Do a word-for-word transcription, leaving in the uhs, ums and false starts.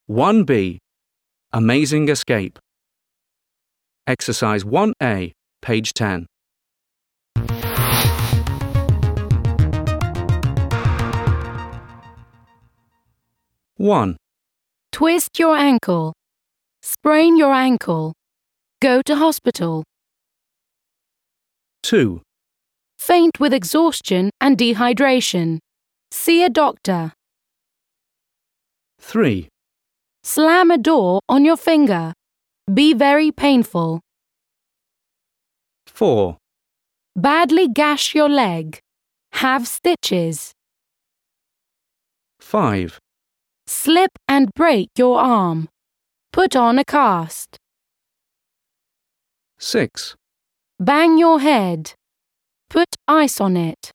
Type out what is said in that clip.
one B. Amazing Escape. Exercise one A, page ten. one. Twist your ankle. Sprain your ankle. Go to hospital. two. Faint with exhaustion and dehydration. See a doctor. three. Slam a door on your finger. Be very painful. four. Badly gash your leg. Have stitches. five. Slip and break your arm. Put on a cast. six. Bang your head. Put ice on it.